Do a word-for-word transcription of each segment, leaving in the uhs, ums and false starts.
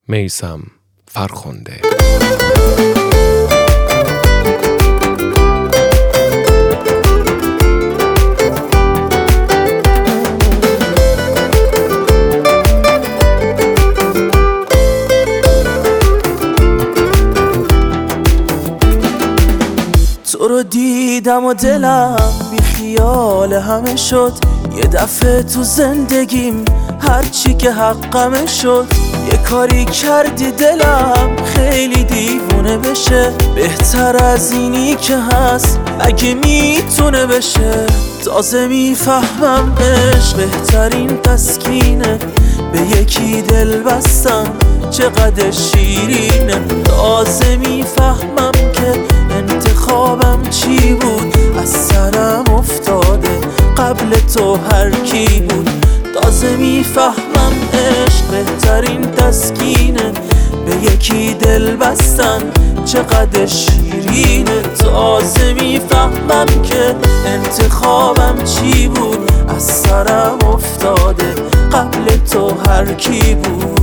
میثم فرخنده. تو رو دیدم و دلم بی خیال همه شد، یه دفعه تو زندگیم هرچی که حقمه شد. یه کاری کردی دلم خیلی دیوونه بشه، بهتر از اینی که هست اگه میتونه بشه. تازه میفهمم عشق بهترین تسکینه، به یکی دل بستن چقدر شیرینه. تازه میفهمم که انتخابم چی بود، از سرم افتاده قبل تو هر کی بود. تازه میفهمم عشق بهترین تسکینه، به یکی دل بستن چقدر شیرینه. تازه میفهمم که انتخابم چی بود، از سرم افتاده قبل تو هر کی بود.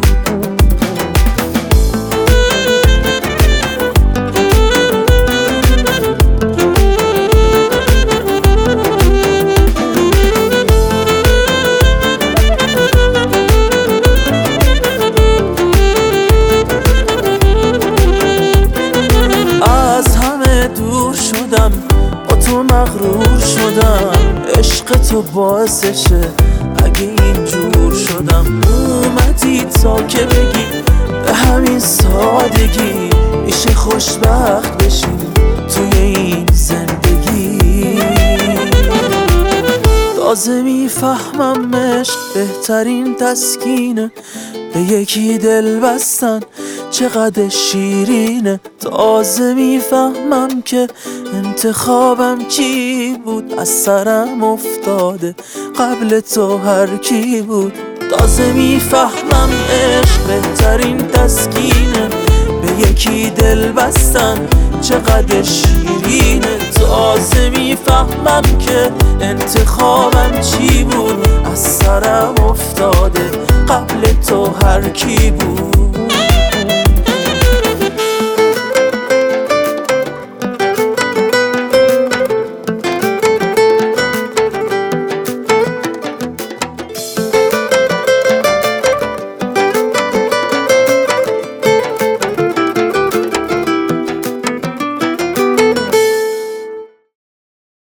با تو مغرور شدم، عشق تو باعثشه اگه اینجور شدم. اومدی تا که بگی به همین سادگی میشه خوشبخت بشیم توی این زندگی. تازه میفهمم عشق بهترین تسکینه، به یکی دل بستن چقدر شیرینه. تازه میفهمم که انتخابم چی بود، از سرم افتاده قبل تو هر کی بود. تازه میفهمم عشق بهترین تسکینه، به یکی دل بستن چقدر شیرینه. تازه میفهمم که انتخابم چی بود، از سرم افتاده قبل تو هر کی بود.